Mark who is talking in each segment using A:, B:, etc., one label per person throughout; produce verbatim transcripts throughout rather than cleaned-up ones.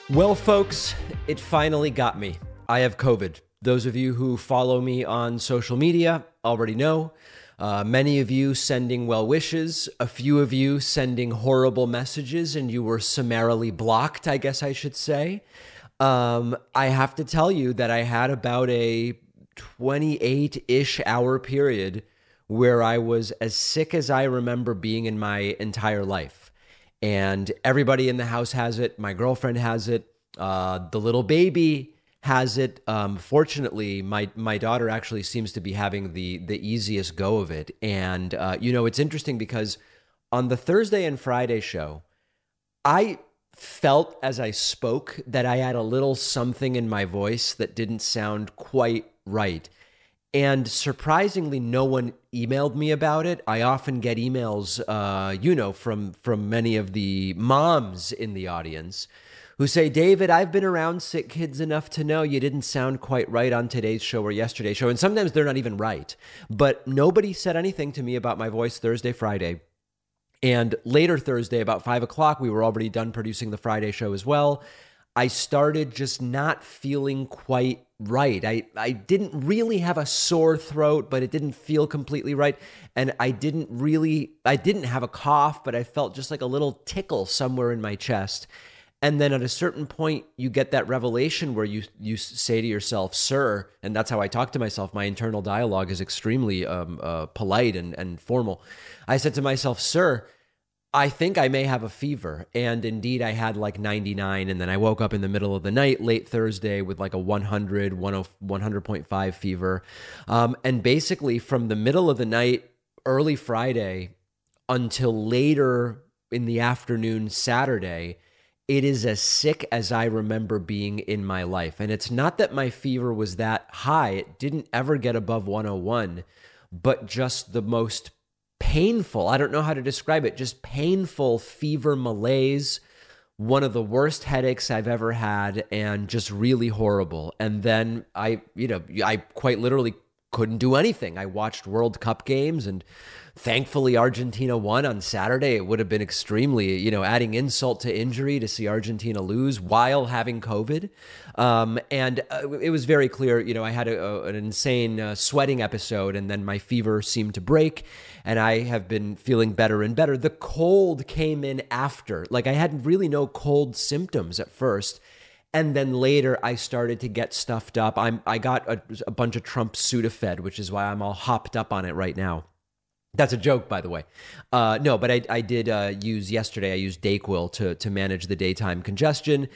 A: Well, folks, it finally got me. I have COVID. Those of you who follow me on social media already know. Uh, many of you sending well wishes, a few of you sending horrible messages, and you were summarily blocked, I guess I should say. Um, I have to tell you that I had about a twenty-eight-ish hour period where I was as sick as I remember being in my entire life. And everybody in the house has it. My girlfriend has it. Uh, the little baby has it. Um, fortunately, my my daughter actually seems to be having the the easiest go of it. And uh, you know, it's interesting because on the Thursday and Friday show, I felt as I spoke that I had a little something in my voice that didn't sound quite right. And surprisingly, no one emailed me about it. I often get emails, uh, you know, from from many of the moms in the audience who say, David, I've been around sick kids enough to know you didn't sound quite right on today's show or yesterday's show. And sometimes they're not even right. But nobody said anything to me about my voice Thursday, Friday. And later Thursday, about five o'clock, we were already done producing the Friday show as well. I started just not feeling quite right. I, I didn't really have a sore throat, but it didn't feel completely right. And I didn't really, I didn't have a cough, but I felt just like a little tickle somewhere in my chest. And then at a certain point, you get that revelation where you you say to yourself, sir, and that's how I talk to myself. My internal dialogue is extremely um, uh, polite and, and formal. I said to myself, sir, I think I may have a fever. And indeed, I had like ninety-nine. And then I woke up in the middle of the night, late Thursday, with like a one hundred, one hundred point five fever. Um, and basically, from the middle of the night, early Friday, until later in the afternoon, Saturday, it is as sick as I remember being in my life. And it's not that my fever was that high. It didn't ever get above one oh one, but just the most painful, I don't know how to describe it, just painful fever malaise, one of the worst headaches I've ever had, and just really horrible. And then I, you know, I quite literally couldn't do anything. I watched World Cup games, and thankfully Argentina won on Saturday. It would have been extremely, you know, adding insult to injury to see Argentina lose while having COVID. Um, and uh, it was very clear, you know, I had a, a, an insane uh, sweating episode, and then my fever seemed to break, and I have been feeling better and better. The cold came in after. Like, I had really no cold symptoms at first. And then later, I started to get stuffed up. I'm I got a, a bunch of Trump Sudafed, which is why I'm all hopped up on it right now. That's a joke, by the way. Uh, no, but I, I did uh, use yesterday. I used Dayquil to to manage the daytime congestion.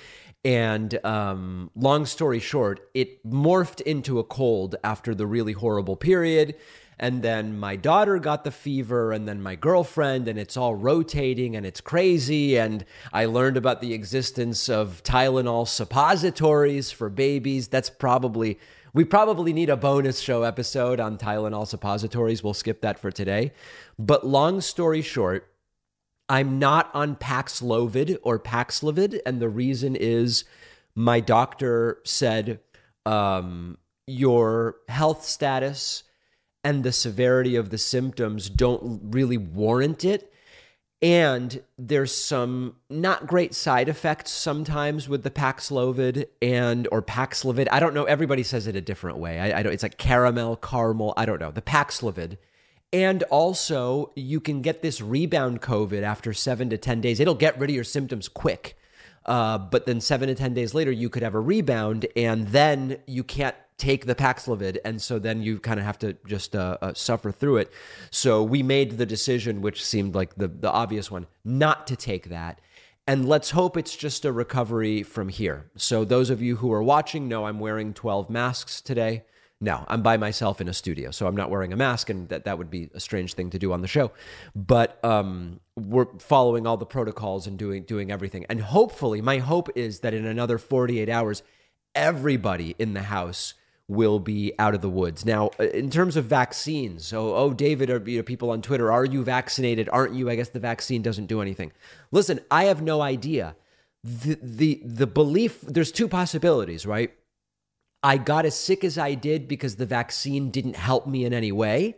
A: And um, long story short, it morphed into a cold after the really horrible period. And then my daughter got the fever, and then my girlfriend, and it's all rotating, and it's crazy. And I learned about the existence of Tylenol suppositories for babies. That's probably, we probably need a bonus show episode on Tylenol suppositories. We'll skip that for today. But long story short, I'm not on Paxlovid or Paxlovid, and the reason is my doctor said um, your health status and the severity of the symptoms don't really warrant it. And there's some not great side effects sometimes with the Paxlovid and or Paxlovid. I don't know. Everybody says it a different way. I, I don't. It's like caramel, caramel. I don't know. The Paxlovid. And also, you can get this rebound COVID after seven to ten days. It'll get rid of your symptoms quick. Uh, but then seven to ten days later, you could have a rebound, and then you can't take the Paxlovid, and so then you kind of have to just uh, uh, suffer through it. So we made the decision, which seemed like the, the obvious one, not to take that. And let's hope it's just a recovery from here. So those of you who are watching know I'm wearing twelve masks today. No, I'm by myself in a studio, so I'm not wearing a mask, and that, that would be a strange thing to do on the show. But um, we're following all the protocols and doing doing everything. And hopefully, my hope is that in another forty-eight hours, everybody in the house will be out of the woods. Now, in terms of vaccines, so, oh, David, or you know, people on Twitter, are you vaccinated? Aren't you? I guess the vaccine doesn't do anything. Listen, I have no idea. The, the, the belief, there's two possibilities, right? I got as sick as I did because the vaccine didn't help me in any way,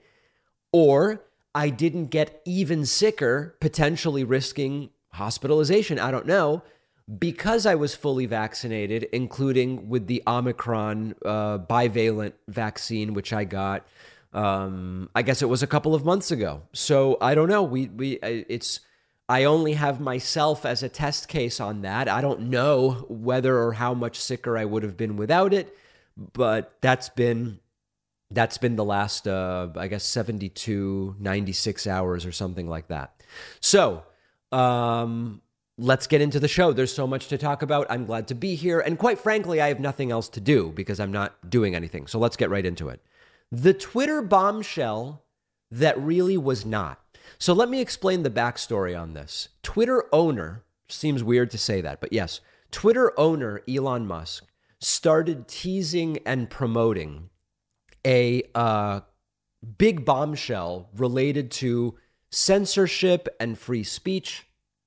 A: or I didn't get even sicker, potentially risking hospitalization. I don't know, Because I was fully vaccinated, including with the Omicron uh, bivalent vaccine, which I got, um, I guess it was a couple of months ago. So I don't know. We we it's I only have myself as a test case on that. I don't know whether or how much sicker I would have been without it, but that's been that's been the last uh, I guess seventy-two, ninety-six hours or something like that. So. Um, Let's get into the show. There's so much to talk about. I'm glad to be here. And quite frankly, I have nothing else to do because I'm not doing anything. So let's get right into it. The Twitter bombshell that really was not. So let me explain the backstory on this. Twitter owner, seems weird to say that, but yes, Twitter owner Elon Musk started teasing and promoting a uh, big bombshell related to censorship and free speech,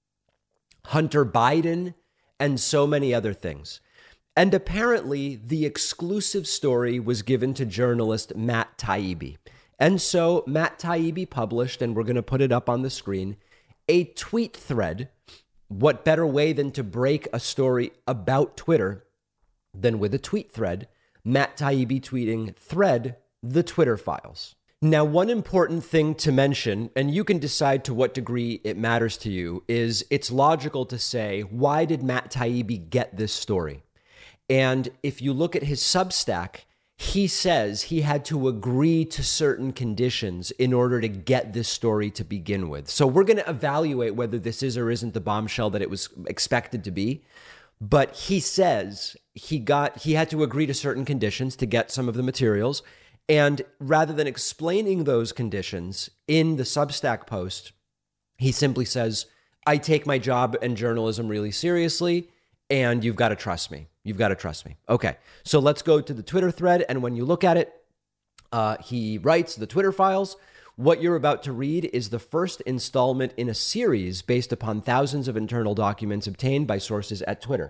A: Hunter Biden, and so many other things. And apparently, the exclusive story was given to journalist Matt Taibbi. And so Matt Taibbi published, and we're going to put it up on the screen, a tweet thread. What better way than to break a story about Twitter than with a tweet thread? Matt Taibbi tweeting, thread, the Twitter files. Now, one important thing to mention, and you can decide to what degree it matters to you, is it's logical to say, why did Matt Taibbi get this story? And if you look at his Substack, he says he had to agree to certain conditions in order to get this story to begin with. So we're going to evaluate whether this is or isn't the bombshell that it was expected to be. But he says he got he had to agree to certain conditions to get some of the materials. And rather than explaining those conditions in the Substack post, he simply says, I take my job and journalism really seriously, and you've got to trust me. You've got to trust me. Okay, so let's go to the Twitter thread. And when you look at it, uh, he writes the Twitter files. What you're about to read is the first installment in a series based upon thousands of internal documents obtained by sources at Twitter.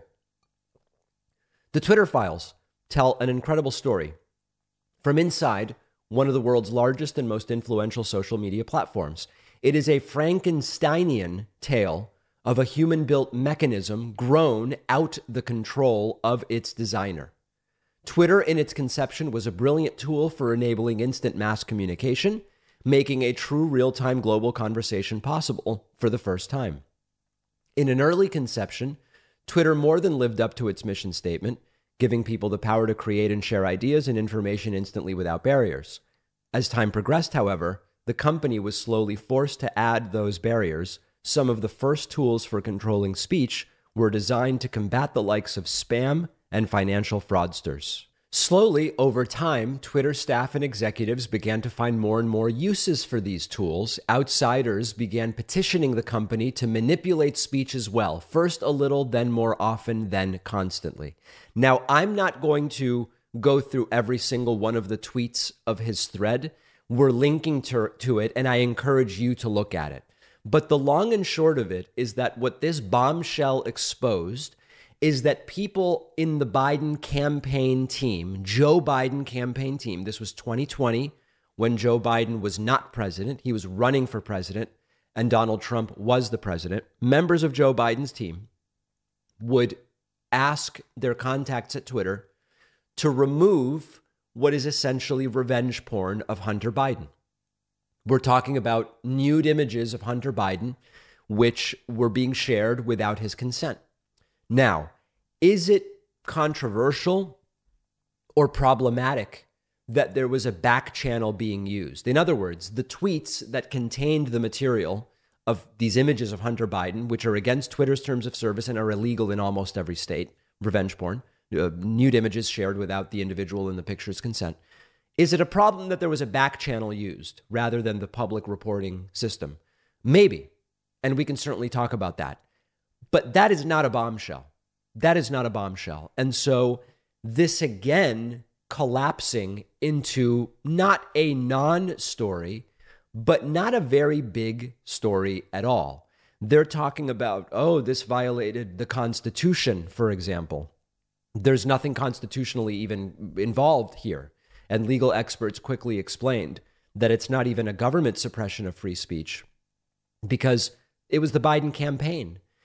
A: The Twitter files tell an incredible story from inside one of the world's largest and most influential social media platforms. It is a Frankensteinian tale of a human-built mechanism grown out the control of its designer. Twitter, in its conception, was a brilliant tool for enabling instant mass communication, making a true real-time global conversation possible for the first time. In an early conception, Twitter more than lived up to its mission statement, giving people the power to create and share ideas and information instantly without barriers. As time progressed, however, the company was slowly forced to add those barriers. Some of the first tools for controlling speech were designed to combat the likes of spam and financial fraudsters. Slowly, over time, Twitter staff and executives began to find more and more uses for these tools. Outsiders began petitioning the company to manipulate speech as well, first a little, then more often, then constantly. Now, I'm not going to go through every single one of the tweets of his thread. We're linking to, to it, and I encourage you to look at it. But the long and short of it is that what this bombshell exposed is that people in the Biden campaign team, Joe Biden campaign team, this was twenty twenty when Joe Biden was not president. He was running for president and Donald Trump was the president. Members of Joe Biden's team would ask their contacts at Twitter to remove what is essentially revenge porn of Hunter Biden. We're talking about nude images of Hunter Biden, which were being shared without his consent. Now, is it controversial or problematic that there was a back channel being used? In other words, the tweets that contained the material of these images of Hunter Biden, which are against Twitter's terms of service and are illegal in almost every state, revenge porn, uh, nude images shared without the individual in the picture's consent. Is it a problem that there was a back channel used rather than the public reporting system? Maybe, and we can certainly talk about that. But that is not a bombshell. That is not a bombshell. And so this again collapsing into not a non-story, but not a very big story at all. They're talking about, oh, this violated the Constitution, for example. There's nothing constitutionally even involved here. And legal experts quickly explained that it's not even a government suppression of free speech because it was the Biden campaign.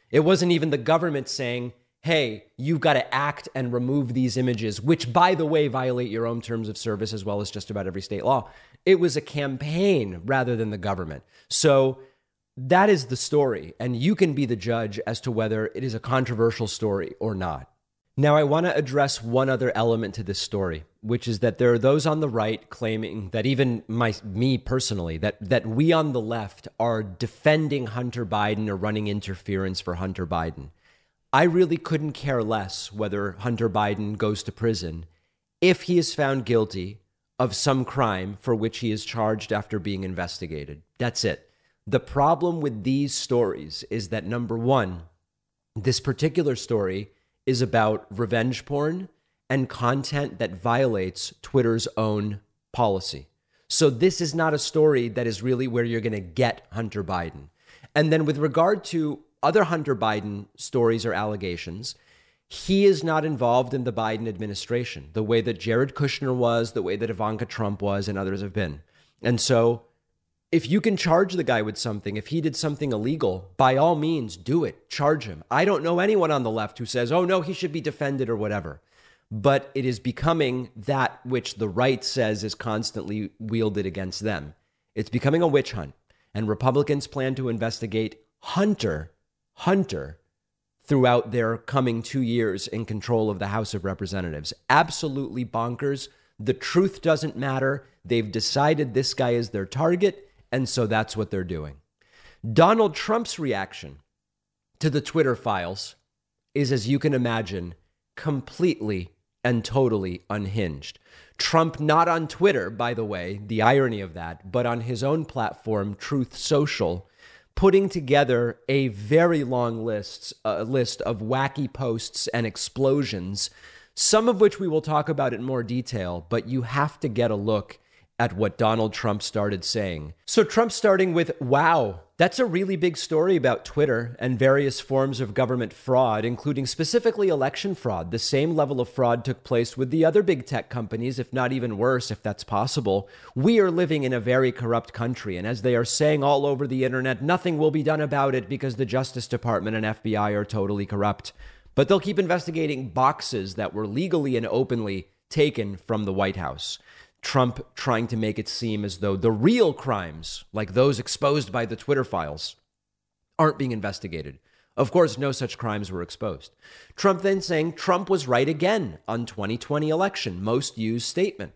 A: It wasn't even the government saying, hey, you've got to act and remove these images, which, by the way, violate your own terms of service as well as just about every state law. It was a campaign rather than the government. So that is the story, and you can be the judge as to whether it is a controversial story or not. Now, I want to address one other element to this story, which is that there are those on the right claiming that even my, me personally, that, that we on the left are defending Hunter Biden or running interference for Hunter Biden. I really couldn't care less whether Hunter Biden goes to prison if he is found guilty of some crime for which he is charged after being investigated. That's it. The problem with these stories is that, number one, this particular story is about revenge porn and content that violates Twitter's own policy. So this is not a story that is really where you're going to get Hunter Biden. And then with regard to other Hunter Biden stories or allegations, he is not involved in the Biden administration the way that Jared Kushner was, the way that Ivanka Trump was, and others have been. And so if you can charge the guy with something, if he did something illegal, by all means, do it. Charge him. I don't know anyone on the left who says, oh, no, he should be defended or whatever. But it is becoming that which the right says is constantly wielded against them. It's becoming a witch hunt. And Republicans plan to investigate Hunter, Hunter, throughout their coming two years in control of the House of Representatives. Absolutely bonkers. The truth doesn't matter. They've decided this guy is their target. And so that's what they're doing. Donald Trump's reaction to the Twitter files is, as you can imagine, completely and totally unhinged. Trump, not on Twitter, by the way, the irony of that, but on his own platform, Truth Social, putting together a very long list, uh, list of wacky posts and explosions, some of which we will talk about in more detail, but you have to get a look at what Donald Trump started saying. So Trump starting with, wow, that's a really big story about Twitter and various forms of government fraud, including specifically election fraud. The same level of fraud took place with the other big tech companies, if not even worse, if that's possible. We are living in a very corrupt country, and as they are saying all over the internet, nothing will be done about it because the Justice Department and F B I are totally corrupt. But they'll keep investigating boxes that were legally and openly taken from the White House. Trump trying to make it seem as though the real crimes, like those exposed by the Twitter files, aren't being investigated. Of course, no such crimes were exposed. Trump then saying Trump was right again on twenty twenty election, most used statement.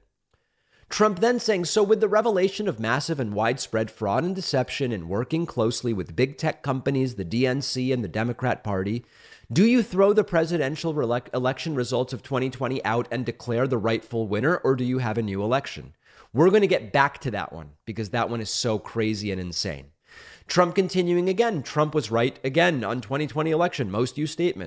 A: Trump then saying, so with the revelation of massive and widespread fraud and deception and working closely with big tech companies, the D N C and the Democrat Party, do you throw the presidential re- election results of twenty twenty out and declare the rightful winner, or do you have a new election? We're going to get back to that one because that one is so crazy and insane. Trump continuing again. Trump was right again on twenty twenty election. Most used statement.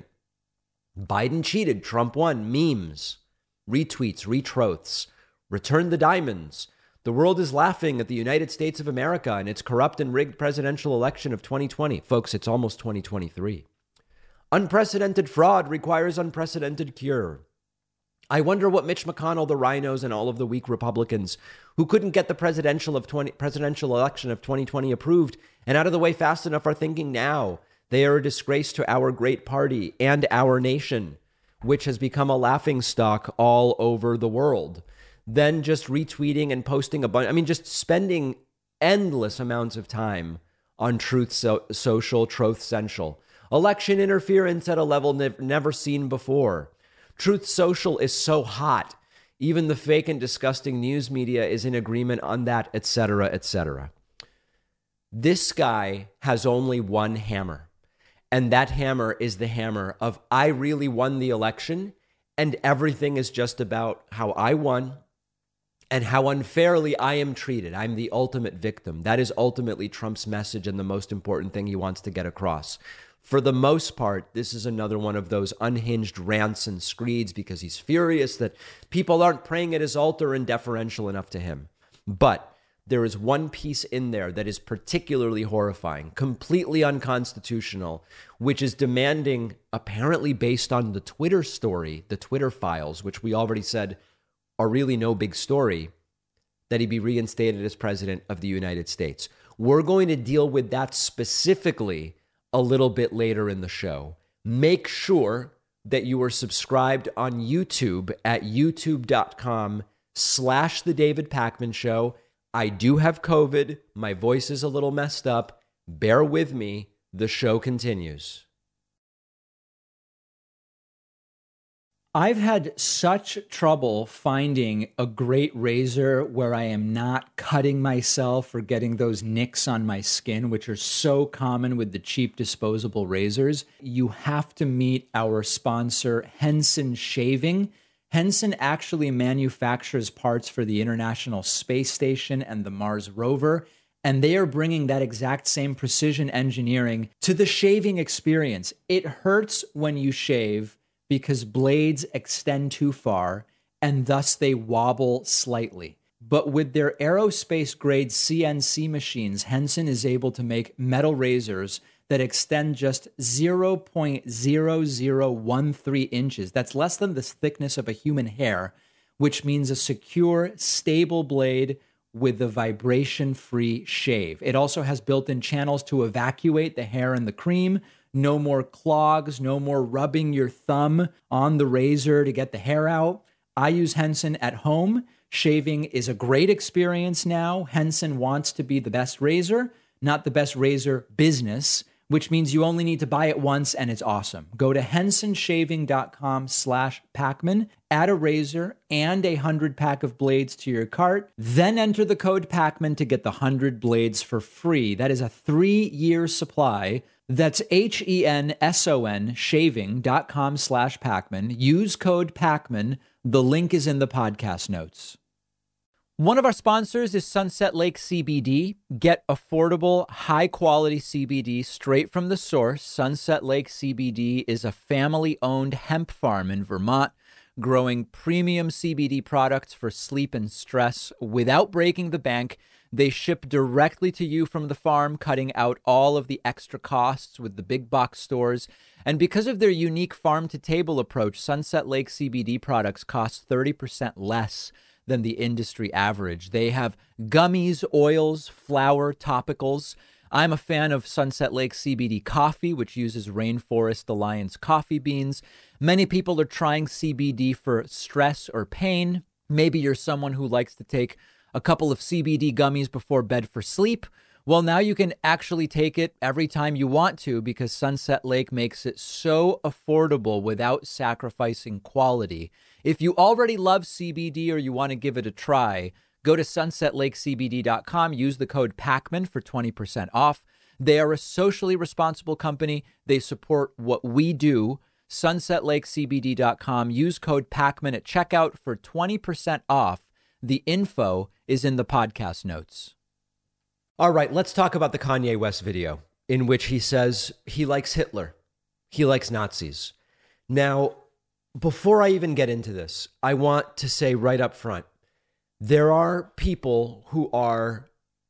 A: Biden cheated. Trump won. Memes, retweets, retroths, return the diamonds. The world is laughing at the United States of America and its corrupt and rigged presidential election of twenty twenty. Folks, it's almost twenty twenty-three. Unprecedented fraud requires unprecedented cure. I wonder what Mitch McConnell, the rhinos, and all of the weak Republicans who couldn't get the presidential of twenty presidential election of twenty twenty approved and out of the way fast enough are thinking now. They are a disgrace to our great party and our nation, which has become a laughingstock all over the world. Then just retweeting and posting a bunch. I mean, just spending endless amounts of time on Truth so- Social, Truth Central. Election interference at a level ne- never seen before. Truth Social is so hot. Even the fake and disgusting news media is in agreement on that, et cetera, et cetera. This guy has only one hammer, and that hammer is the hammer of I really won the election, and everything is just about how I won and how unfairly I am treated. I'm the ultimate victim. That is ultimately Trump's message and the most important thing he wants to get across. For the most part, this is another one of those unhinged rants and screeds because he's furious that people aren't praying at his altar and deferential enough to him. But there is one piece in there that is particularly horrifying, completely unconstitutional, which is demanding, apparently based on the Twitter story, the Twitter files, which we already said are really no big story, that he be reinstated as president of the United States. We're going to deal with that specifically a little bit later in the show. Make sure that you are subscribed on YouTube at youtube.com slash The David Pakman Show. I do have COVID. My voice is a little messed up. Bear with me. The show continues.
B: I've had such trouble finding a great razor where I am not cutting myself or getting those nicks on my skin, which are so common with the cheap disposable razors. You have to meet our sponsor, Henson Shaving. Henson actually manufactures parts for the International Space Station and the Mars rover, and they are bringing that exact same precision engineering to the shaving experience. It hurts when you shave because blades extend too far and thus they wobble slightly. But with their aerospace-grade C N C machines, Henson is able to make metal razors that extend just zero point zero zero one three inches. That's less than the thickness of a human hair, which means a secure, stable blade with a vibration-free shave. It also has built-in channels to evacuate the hair and the cream. No more clogs, no more rubbing your thumb on the razor to get the hair out. I use Henson at home. Shaving is a great experience now. Henson wants to be the best razor, not the best razor business, which means you only need to buy it once and it's awesome. Go to hensonshaving.com slash Pakman, add a razor and a hundred pack of blades to your cart, then enter the code Pakman to get the hundred blades for free. That is a three-year supply. That's H-E-N-S-O-N shaving.com slash Pakman. Use code Pakman. The link is in the podcast notes. One of our sponsors is Sunset Lake C B D. Get affordable, high-quality C B D straight from the source. Sunset Lake C B D is a family-owned hemp farm in Vermont, growing premium C B D products for sleep and stress without breaking the bank. They ship directly to you from the farm, cutting out all of the extra costs with the big box stores. And because of their unique farm-to-table approach, Sunset Lake C B D products cost thirty percent less than the industry average. They have gummies, oils, flour, topicals. I'm a fan of Sunset Lake C B D coffee, which uses Rainforest Alliance coffee beans. Many people are trying C B D for stress or pain. Maybe you're someone who likes to take a couple of C B D gummies before bed for sleep. Well, now you can actually take it every time you want to because Sunset Lake makes it so affordable without sacrificing quality. If you already love C B D or you want to give it a try, go to sunset lake c b d dot com, use the code Pakman for twenty percent off. They are a socially responsible company. They support what we do. sunset lake c b d dot com, use code Pakman at checkout for twenty percent off. The info is in the podcast notes.
A: All right, let's talk about the Kanye West video in which he says he likes Hitler. He likes Nazis. Now, before I even get into this, I want to say right up front, there are people who are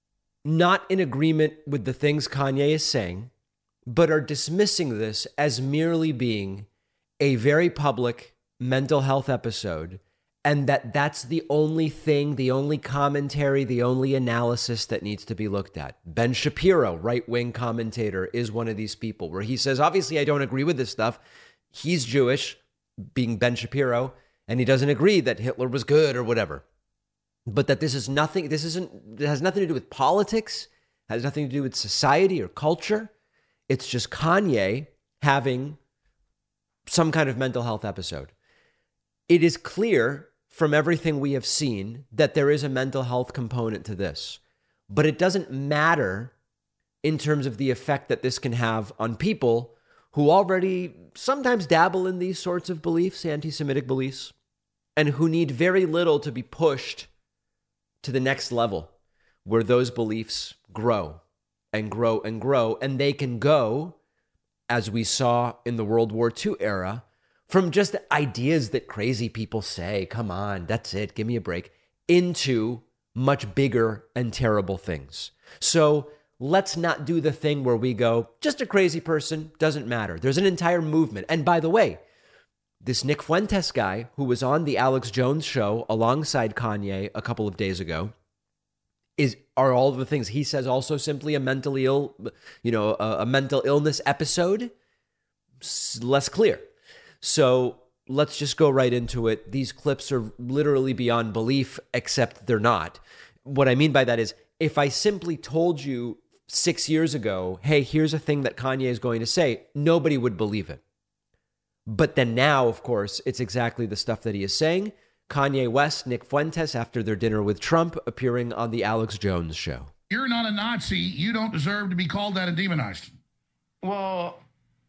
A: not in agreement with the things Kanye is saying, but are dismissing this as merely being a very public mental health episode, and that that's the only thing, the only commentary, the only analysis that needs to be looked at. Ben Shapiro, right-wing commentator, is one of these people where he says, obviously, I don't agree with this stuff. He's Jewish, being Ben Shapiro, and he doesn't agree that Hitler was good or whatever. But that this is nothing, this isn't, it has nothing to do with politics, has nothing to do with society or culture. It's just Kanye having some kind of mental health episode. It is clear from everything we have seen that there is a mental health component to this, but it doesn't matter in terms of the effect that this can have on people who already sometimes dabble in these sorts of beliefs, anti-Semitic beliefs, and who need very little to be pushed to the next level where those beliefs grow and grow and grow, and they can go, as we saw in the World War Two era, from just ideas that crazy people say, come on, that's it, give me a break, into much bigger and terrible things. So let's not do the thing where we go, just a crazy person, doesn't matter. There's an entire movement. And by the way, this Nick Fuentes guy who was on the Alex Jones show alongside Kanye a couple of days ago Is are all of the things he says also simply a mentally ill, you know, a, a mental illness episode? S- less clear. So let's just go right into it. These clips are literally beyond belief, except they're not. What I mean by that is, if I simply told you six years ago, hey, here's a thing that Kanye is going to say, nobody would believe it. But then now, of course, it's exactly the stuff that he is saying. Kanye West, Nick Fuentes, after their dinner with Trump, appearing on the Alex Jones show.
C: You're not a Nazi. You don't deserve to be called that and demonized.
D: Well,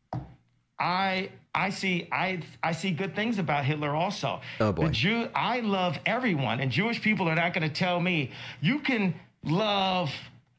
D: I I see I I see good things about Hitler also.
A: Oh boy.
D: The Jew, I love everyone, and Jewish people are not going to tell me you can love,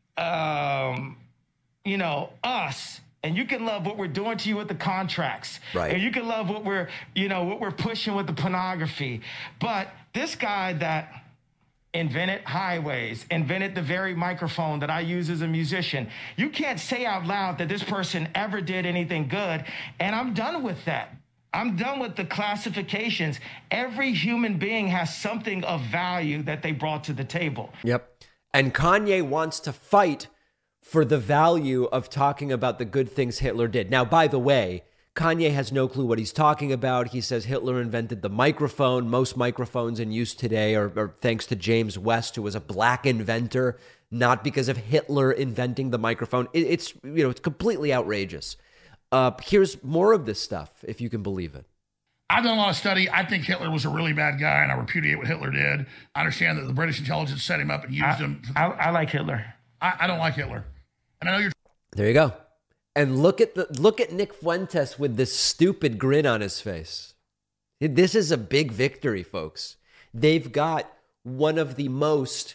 D: um, you know, us. And you can love what we're doing to you with the contracts.
A: Right.
D: And you can love what we're, you know, what we're pushing with the pornography. But this guy that invented highways, invented the very microphone that I use as a musician, you can't say out loud that this person ever did anything good. And I'm done with that. I'm done with the classifications. Every human being has something of value that they brought to the table.
A: Yep. And Kanye wants to fight for the value of talking about the good things Hitler did. Now, by the way, Kanye has no clue what he's talking about. He says Hitler invented the microphone. Most microphones in use today are, are thanks to James West, who was a black inventor, not because of Hitler inventing the microphone. It, it's, you know, it's completely outrageous. Uh, here's more of this stuff, if you can believe it.
C: I've done a lot of study. I think Hitler was a really bad guy, and I repudiate what Hitler did. I understand that the British intelligence set him up and used
D: I,
C: him.
D: I, I like Hitler.
C: I, I don't like Hitler. And I know you're...
A: There you go. And look at the look at Nick Fuentes with this stupid grin on his face. This is a big victory, folks. They've got one of the most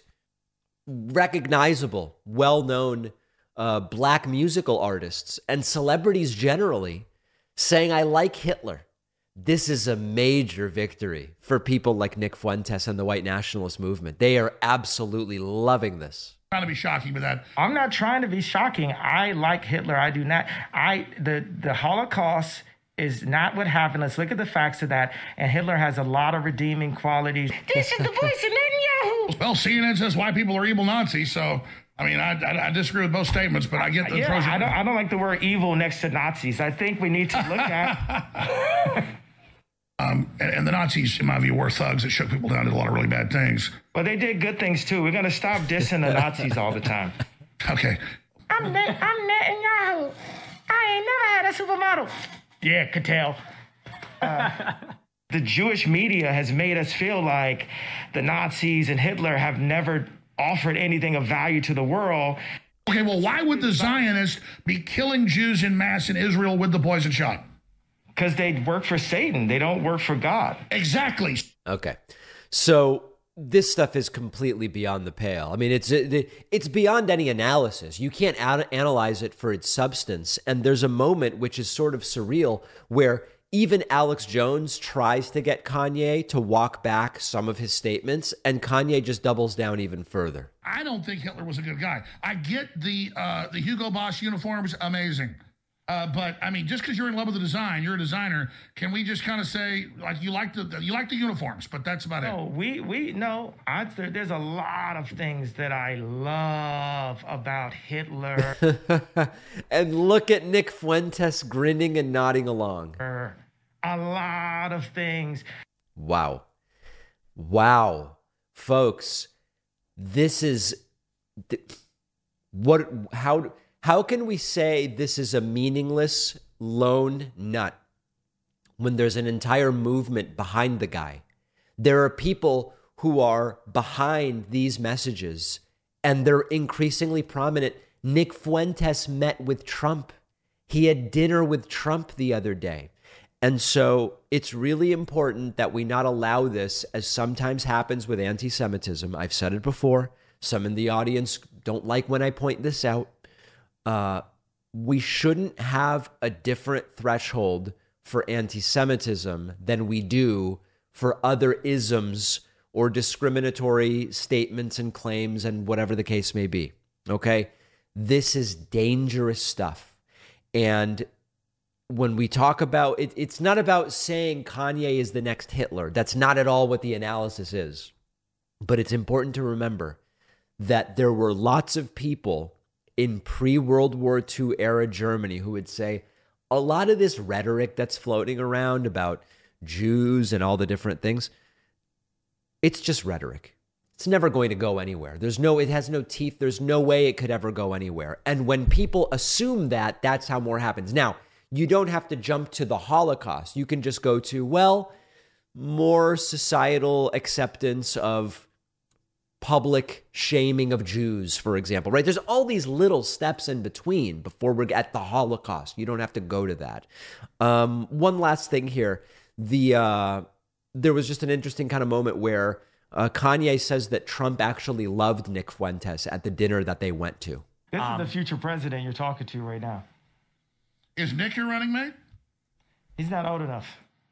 A: recognizable, well-known uh, black musical artists and celebrities generally saying, I like Hitler. This is a major victory for people like Nick Fuentes and the white nationalist movement. They are absolutely loving this.
C: Trying to be shocking with that.
D: I'm not trying to be shocking. I like Hitler. I do not. I the the Holocaust is not what happened. Let's look at the facts of that. And Hitler has a lot of redeeming qualities. This is the voice of Netanyahu.
C: Well, C N N says white people are evil Nazis. So, I mean, I, I, I disagree with both statements, but I get the
D: yeah,
C: pros.
D: I don't, I don't like the word evil next to Nazis. I think we need to look at.
C: Um, and, and the Nazis, in my view, were thugs that shook people down, did a lot of really bad things.
D: Well, they did good things, too. We're going to stop dissing the Nazis all the time.
C: Okay.
D: I'm, ne- I'm Netanyahu. I ain't never had a supermodel. Yeah, could tell. Uh, the Jewish media has made us feel like the Nazis and Hitler have never offered anything of value to the world.
C: Okay, well, why would the Zionists be killing Jews in mass in Israel with the poison shot?
D: Because they work for Satan. They don't work for God.
C: Exactly.
A: Okay. So this stuff is completely beyond the pale. I mean, it's it's beyond any analysis. You can't an- analyze it for its substance. And there's a moment which is sort of surreal where even Alex Jones tries to get Kanye to walk back some of his statements, and Kanye just doubles down even further.
C: I don't think Hitler was a good guy. I get the uh, the Hugo Boss uniforms, amazing. Uh, but I mean, just because you're in love with the design, you're a designer. Can we just kind of say, like, you like the you like the uniforms, but that's about
D: no,
C: it?
D: we we no. I, there, there's a lot of things that I love about Hitler.
A: And look at Nick Fuentes grinning and nodding along.
D: A lot of things.
A: Wow, wow, folks, this is what how. How can we say this is a meaningless lone nut when there's an entire movement behind the guy? There are people who are behind these messages, and they're increasingly prominent. Nick Fuentes met with Trump. He had dinner with Trump the other day. And so it's really important that we not allow this, as sometimes happens with anti-Semitism. I've said it before. Some in the audience don't like when I point this out. Uh, we shouldn't have a different threshold for anti-Semitism than we do for other isms or discriminatory statements and claims and whatever the case may be. Okay? This is dangerous stuff. And when we talk about it, it's not about saying Kanye is the next Hitler. That's not at all what the analysis is. But it's important to remember that there were lots of people in pre-World War Two era Germany who would say a lot of this rhetoric that's floating around about Jews and all the different things, it's just rhetoric. It's never going to go anywhere. There's no, it has no teeth. There's no way it could ever go anywhere. And when people assume that, that's how more happens. Now, you don't have to jump to the Holocaust. You can just go to, well, more societal acceptance of public shaming of Jews, for example, right? There's all these little steps in between before we're at the Holocaust. You don't have to go to that. Um, one last thing here. The uh, there was just an interesting kind of moment where uh, Kanye says that Trump actually loved Nick Fuentes at the dinner that they went to.
D: This
E: Um,
D: is the future president you're talking to right now.
C: Is Nick your running mate?
D: He's not old enough.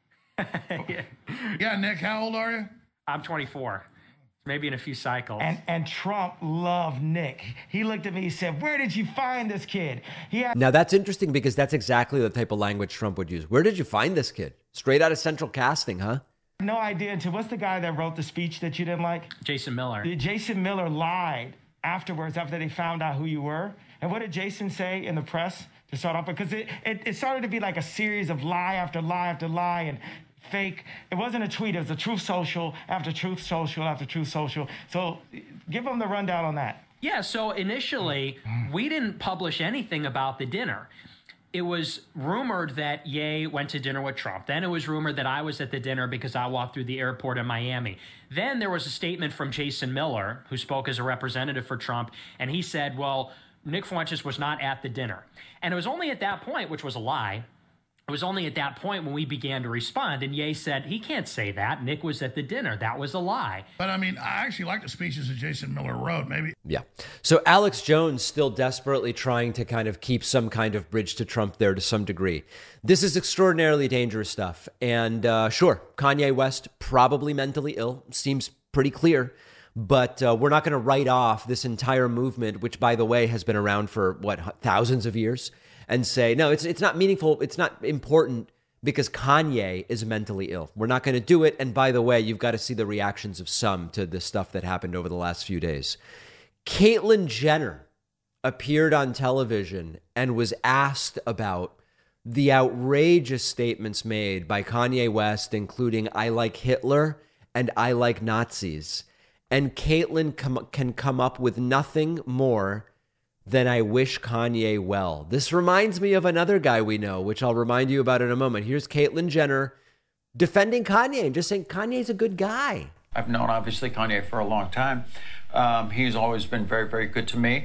E: Yeah.
C: Yeah, Nick, how old are you?
E: I'm twenty-four. Maybe in a few cycles.
D: And and Trump loved Nick. He looked at me, he said, "Where did you find this kid?" He had
A: Now, that's interesting because that's exactly the type of language Trump would use. Where did you find this kid? Straight out of Central Casting, huh?
D: no idea until what's the guy that wrote the speech that you didn't like?
E: Jason Miller.
D: Jason Miller lied afterwards after they found out who you were. And what did Jason say in the press to start off? Because it, it, it started to be like a series of lie after lie after lie and fake. It wasn't a tweet. It was a Truth Social after Truth Social after Truth Social. So give them the rundown on that.
E: Yeah, so initially, we didn't publish anything about the dinner. It was rumored that Ye went to dinner with Trump. Then it was rumored that I was at the dinner because I walked through the airport in Miami. Then there was a statement from Jason Miller, who spoke as a representative for Trump, and he said, well, Nick Fuentes was not at the dinner. And it was only at that point, which was a lie, it was only at that point when we began to respond. And Ye said, he can't say that. Nick was at the dinner. That was a lie.
C: But I mean, I actually like the speeches that Jason Miller wrote. Maybe.
A: Yeah. So Alex Jones still desperately trying to kind of keep some kind of bridge to Trump there to some degree. This is extraordinarily dangerous stuff. And uh, sure, Kanye West probably mentally ill. Seems pretty clear. But uh, we're not going to write off this entire movement, which, by the way, has been around for, what, thousands of years, and say, no, it's it's not meaningful. It's not important because Kanye is mentally ill. We're not going to do it. And by the way, you've got to see the reactions of some to the stuff that happened over the last few days. Caitlyn Jenner appeared on television and was asked about the outrageous statements made by Kanye West, including I like Hitler and I like Nazis. And Caitlyn com- can come up with nothing more than I wish Kanye well. This reminds me of another guy we know, which I'll remind you about in a moment. Here's Caitlyn Jenner defending Kanye and just saying Kanye's a good guy.
F: I've known, obviously, Kanye for a long time. Um, he's always been very, very good to me.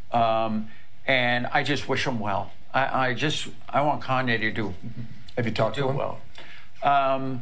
F: Um, and I just wish him well. I, I just, I want Kanye to do,
G: Have you talked
F: do
G: to him?
F: well. Um,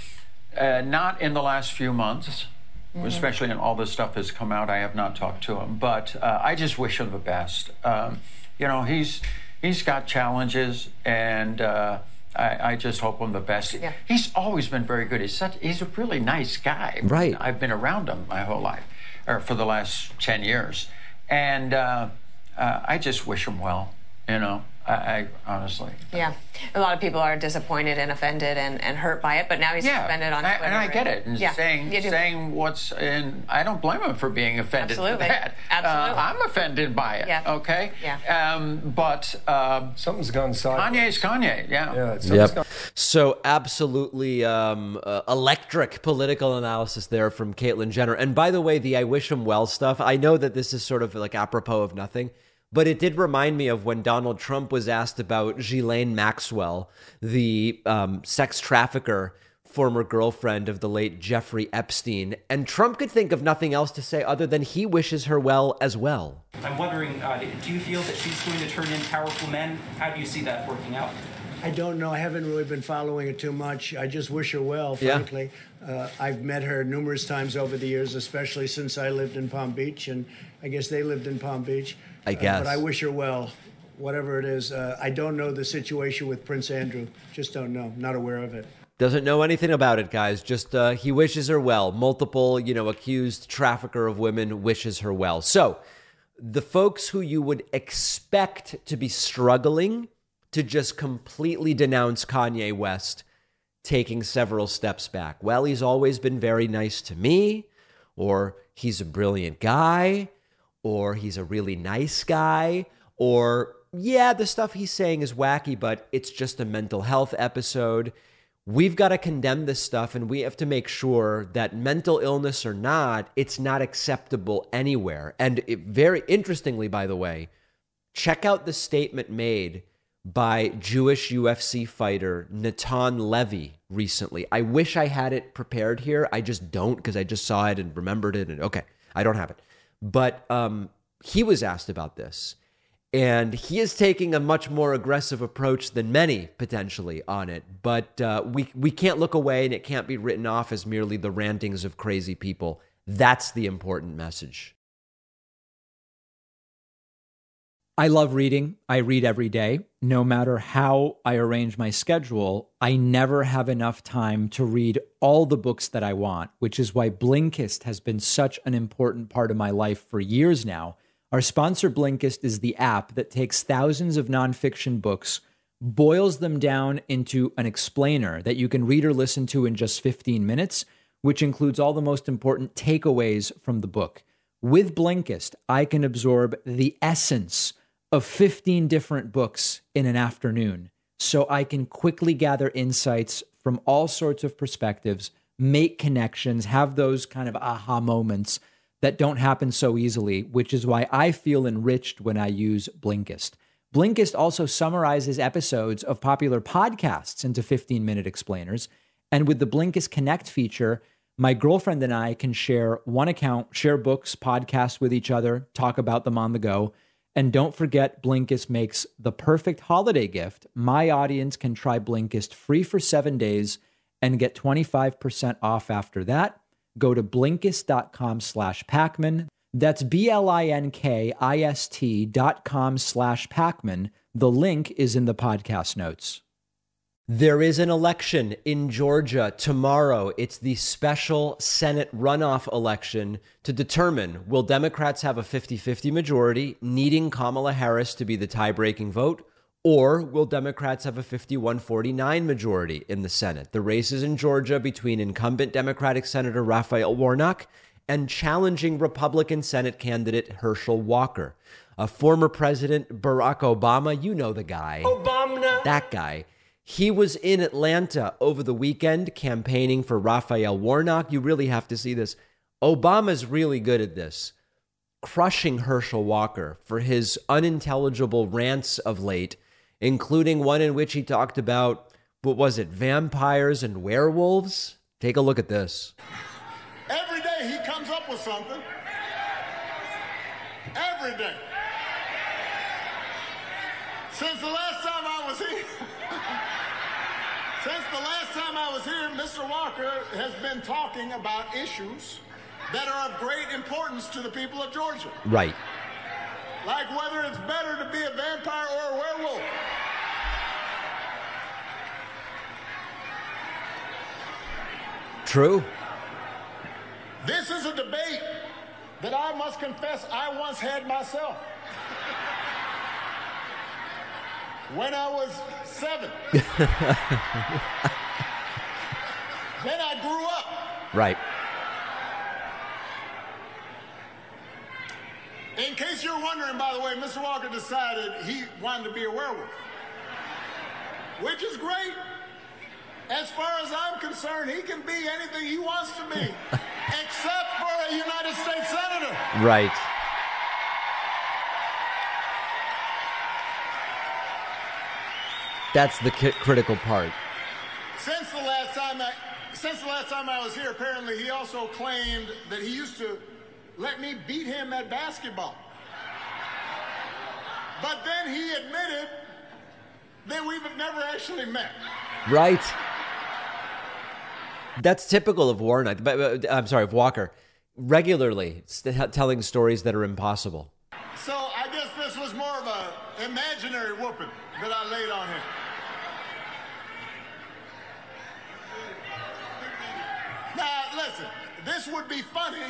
F: uh, not in the last few months. Mm-hmm. Especially when all this stuff has come out, I have not talked to him. But uh, I just wish him the best. Um, you know, he's he's got challenges, and uh, I, I just hope him the best. Yeah. He's always been very good. He's such he's a really nice guy.
A: Right.
F: I've been around him my whole life, or for the last ten years, and uh, uh, I just wish him well. You know, I, I honestly.
H: Yeah, a lot of people are disappointed and offended and, and hurt by it, but now he's
F: yeah,
H: suspended on
F: I,
H: Twitter.
F: and I get it. And
H: yeah,
F: saying saying what's in, I don't blame him for being offended
H: Absolutely.
F: by that.
H: Absolutely,
F: uh, I'm offended by it.
H: Yeah.
F: Okay.
H: Yeah.
F: Um, but uh,
G: Something's gone sideways.
F: Kanye's Kanye. Yeah.
G: Yeah. Something's
A: Yep.
G: gone.
A: So absolutely um, uh, electric political analysis there from Caitlyn Jenner. And by the way, the I wish him well stuff, I know that this is sort of like apropos of nothing, but it did remind me of when Donald Trump was asked about Ghislaine Maxwell, the um, sex trafficker, former girlfriend of the late Jeffrey Epstein. And Trump could think of nothing else to say other than he wishes her well as well.
I: I'm wondering, uh, do you feel that she's going to turn in powerful men? How do you see that working out?
J: I don't know. I haven't really been following it too much. I just wish her well, frankly. Yeah. Uh, I've met her numerous times over the years, especially since I lived in Palm Beach, and I guess they lived in Palm Beach.
A: I guess.
J: Uh, but I wish her well, whatever it is. Uh, I don't know the situation with Prince Andrew. Just don't know. Not aware of it.
A: Doesn't know anything about it, guys. Just uh, he wishes her well. Multiple, you know, accused trafficker of women wishes her well. So the folks who you would expect to be struggling to just completely denounce Kanye West taking several steps back. Well, he's always been very nice to me, or he's a brilliant guy, or he's a really nice guy, or yeah, the stuff he's saying is wacky, but it's just a mental health episode. We've got to condemn this stuff, and we have to make sure that mental illness or not, it's not acceptable anywhere. And it, very interestingly, by the way, check out the statement made by Jewish U F C fighter Natan Levy recently. I wish I had it prepared here. I just don't, because I just saw it and remembered it. And okay, I don't have it. But um, he was asked about this. And he is taking a much more aggressive approach than many, potentially, on it. But uh, we we can't look away, and it can't be written off as merely the rantings of crazy people. That's the important message.
B: I love reading. I read every day. No matter how I arrange my schedule, I never have enough time to read all the books that I want, which is why Blinkist has been such an important part of my life for years now. Our sponsor, Blinkist, is the app that takes thousands of nonfiction books, boils them down into an explainer that you can read or listen to in just fifteen minutes, which includes all the most important takeaways from the book. With Blinkist, I can absorb the essence of fifteen different books in an afternoon, so I can quickly gather insights from all sorts of perspectives, make connections, have those kind of aha moments that don't happen so easily, which is why I feel enriched when I use Blinkist. Blinkist also summarizes episodes of popular podcasts into fifteen-minute explainers, and with the Blinkist Connect feature, my girlfriend and I can share one account, share books, podcasts with each other, talk about them on the go. And don't forget, Blinkist makes the perfect holiday gift. My audience can try Blinkist free for seven days and get twenty-five percent off after that. Go to Blinkist.com slash Pacman. That's B-L-I-N-K-I-S-T dot com slash Pacman. The link is in the podcast notes.
A: There is an election in Georgia tomorrow. It's the special Senate runoff election to determine, will Democrats have a fifty-fifty majority, needing Kamala Harris to be the tie-breaking vote, or will Democrats have a fifty-one forty-nine majority in the Senate? The race is in Georgia between incumbent Democratic Senator Raphael Warnock and challenging Republican Senate candidate Herschel Walker. A former President Barack Obama, you know the guy. Obama. That guy. He was in Atlanta over the weekend campaigning for Raphael Warnock. You really have to see this. Obama's really good at this, crushing Herschel Walker for his unintelligible rants of late, including one in which he talked about, what was it, vampires and werewolves? Take a look at this.
G: Every day he comes up with something. Every day. Since the last time I was here... Since the last time I was here, Mister Walker has been talking about issues that are of great importance to the people of Georgia.
A: Right.
G: Like whether it's better to be a vampire or a werewolf.
A: True.
G: This is a debate that I must confess I once had myself. When I was seven. Then I grew up.
A: Right.
G: In case you're wondering, by the way, Mister Walker decided he wanted to be a werewolf. Which is great. As far as I'm concerned, he can be anything he wants to be. Except for a United States Senator.
A: Right. That's the c- critical part.
G: Since the last time I, since the last time I was here, apparently he also claimed that he used to let me beat him at basketball. But then he admitted that we've never actually met.
A: Right. That's typical of Warnock. But I'm sorry, of Walker. Regularly st- telling stories that are impossible.
G: So I guess this was more of an imaginary whooping that I laid on him. Now, listen, this would be funny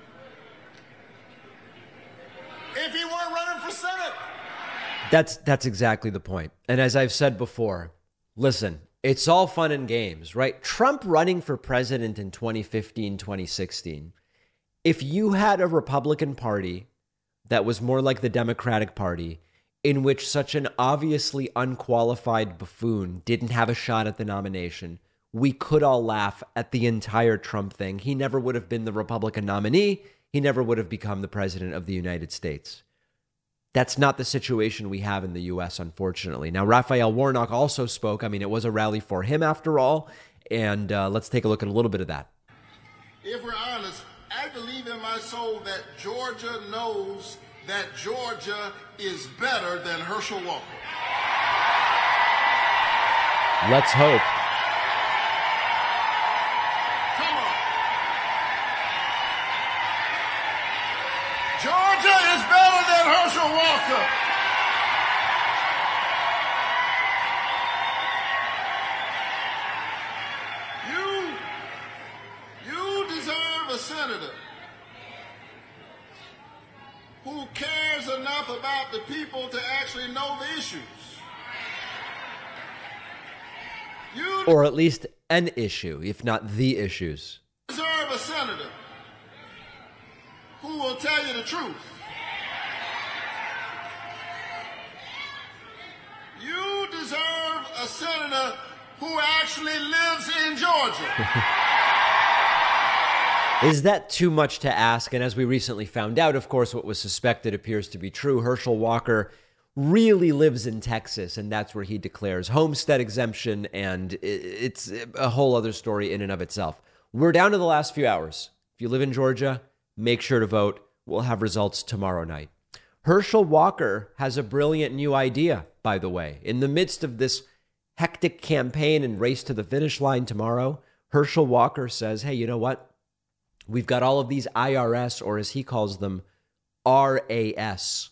G: if he weren't running for Senate.
A: That's that's exactly the point. And as I've said before, listen, it's all fun and games, right? Trump running for president in twenty fifteen, twenty sixteen. If you had a Republican Party that was more like the Democratic Party, in which such an obviously unqualified buffoon didn't have a shot at the nomination, we could all laugh at the entire Trump thing. He never would have been the Republican nominee. He never would have become the president of the United States. That's not the situation we have in the U S, unfortunately. Now, Raphael Warnock also spoke. I mean, it was a rally for him after all. And uh, let's take a look at a little bit of that.
G: If we're honest, I believe in my soul that Georgia knows that Georgia is better than Herschel Walker.
A: Let's hope.
G: Come on. Georgia is better than Herschel Walker. You, you deserve a senator who cares enough about the people to actually know the issues. You
A: Or at least an issue, if not the issues.
G: deserve a senator who will tell you the truth. You deserve a senator who actually lives in Georgia.
A: Is that too much to ask? And as we recently found out, of course, what was suspected appears to be true. Herschel Walker really lives in Texas, and that's where he declares homestead exemption, and it's a whole other story in and of itself. We're down to the last few hours. If you live in Georgia, make sure to vote. We'll have results tomorrow night. Herschel Walker has a brilliant new idea, by the way. In the midst of this hectic campaign and race to the finish line tomorrow, Herschel Walker says, hey, you know what? We've got all of these I R S, or as he calls them, R A S,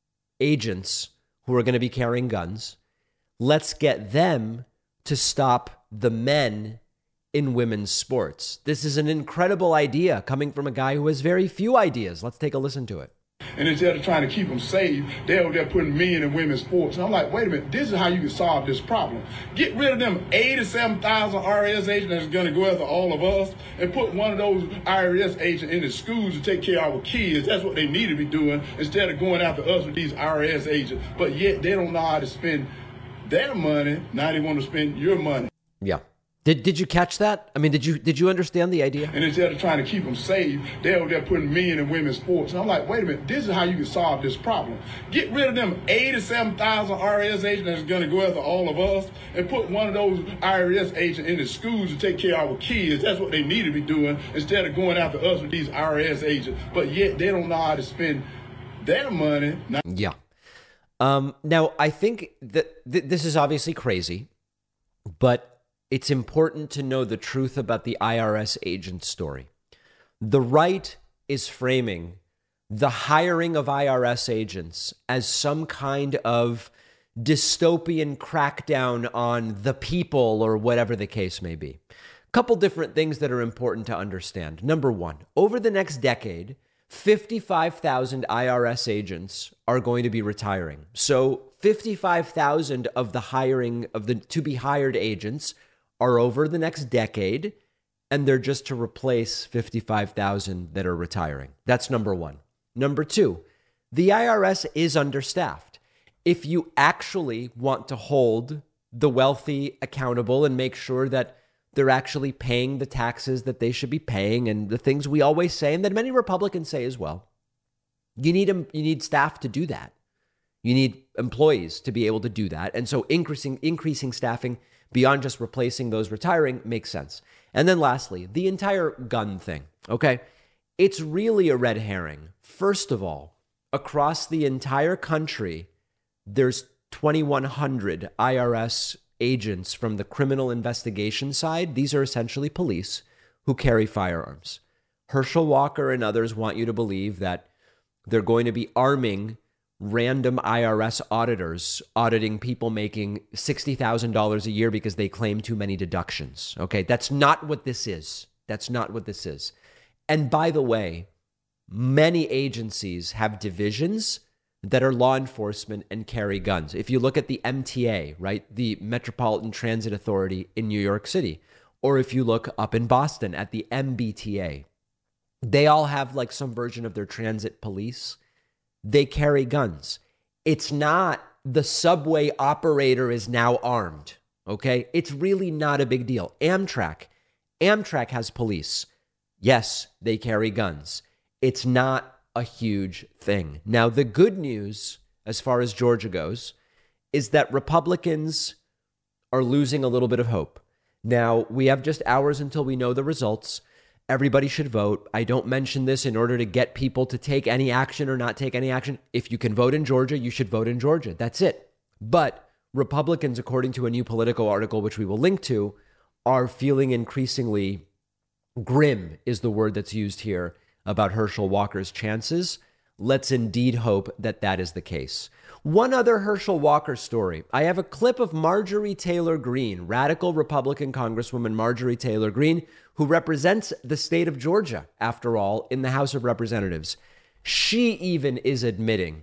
A: agents who are going to be carrying guns. Let's get them to stop the men in women's sports. This is an incredible idea coming from a guy who has very few ideas. Let's take a listen to it.
K: And instead of trying to keep them safe, they're they're putting men in women's sports. And I'm like, wait a minute, this is how you can solve this problem. Get rid of them eighty-seven thousand R A S agents that's going to go after all of us, and put one of those I R S agents in the schools to take care of our kids. That's what they need to be doing, instead of going after us with these I R S agents. But yet they don't know how to spend their money. Now they want to spend your money.
A: Yeah. Did did you catch that? I mean, did you did you understand the idea?
K: And instead of trying to keep them safe, they're, they're putting men in women's sports. And I'm like, wait a minute, this is how you can solve this problem. Get rid of them eighty-seven thousand R A S agents that's going to go after all of us, and put one of those I R S agents in the schools to take care of our kids. That's what they need to be doing, instead of going after us with these I R S agents. But yet they don't know how to spend their money. Now-
A: yeah. Um, now, I think that th- this is obviously crazy, but it's important to know the truth about the I R S agent story. The right is framing the hiring of I R S agents as some kind of dystopian crackdown on the people, or whatever the case may be. A couple different things that are important to understand. Number one, over the next decade, fifty-five thousand I R S agents are going to be retiring. So fifty-five thousand of the hiring of the to be hired agents are over the next decade, and they're just to replace fifty-five thousand that are retiring. That's number one. Number two, the I R S is understaffed. If you actually want to hold the wealthy accountable and make sure that they're actually paying the taxes that they should be paying, and the things we always say, and that many Republicans say as well, you need them, you need staff to do that. You need employees to be able to do that. And so increasing increasing staffing beyond just replacing those retiring makes sense. And then lastly, the entire gun thing, okay? It's really a red herring. First of all, across the entire country, there's twenty-one hundred I R S agents from the criminal investigation side. These are essentially police who carry firearms. Herschel Walker and others want you to believe that they're going to be arming random I R S auditors auditing people making sixty thousand dollars a year because they claim too many deductions. Okay, that's not what this is. That's not what this is. And by the way, many agencies have divisions that are law enforcement and carry guns. If you look at the M T A, right, the Metropolitan Transit Authority in New York City, or if you look up in Boston at the M B T A, they all have like some version of their transit police. they carry guns. It's not the subway operator is now armed, okay? It's really not a big deal. Amtrak, Amtrak has police. Yes, they carry guns. It's not a huge thing. Now, the good news, as far as Georgia goes, is that Republicans are losing a little bit of hope. Now, we have just hours until we know the results. Everybody should vote. I don't mention this in order to get people to take any action or not take any action. If you can vote in Georgia, you should vote in Georgia. That's it. But Republicans, according to a new Politico article, which we will link to, are feeling increasingly grim, is the word that's used here, about Herschel Walker's chances. Let's indeed hope that that is the case. One other Herschel Walker story. I have a clip of Marjorie Taylor Greene, radical Republican Congresswoman Marjorie Taylor Greene, who represents the state of Georgia, after all, in the House of Representatives. She even is admitting